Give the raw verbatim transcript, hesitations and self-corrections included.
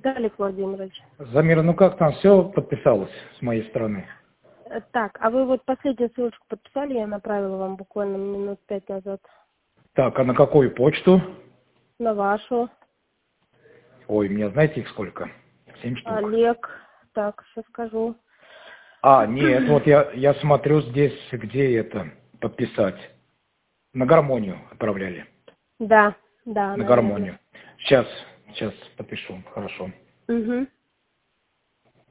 Виталик Владимирович. Замира, ну как там все подписалось с моей стороны? Э, Так, а вы вот последнюю ссылочку подписали, я направила вам буквально минут пять назад. Так, а на какую почту? На вашу. Ой, мне знаете их сколько? Семь штук. Олег. Так, сейчас скажу. А, нет, вот я, я смотрю здесь, где это подписать. На гармонию отправляли. Да, да, На наверное. гармонию. Сейчас, сейчас подпишу, хорошо. Угу.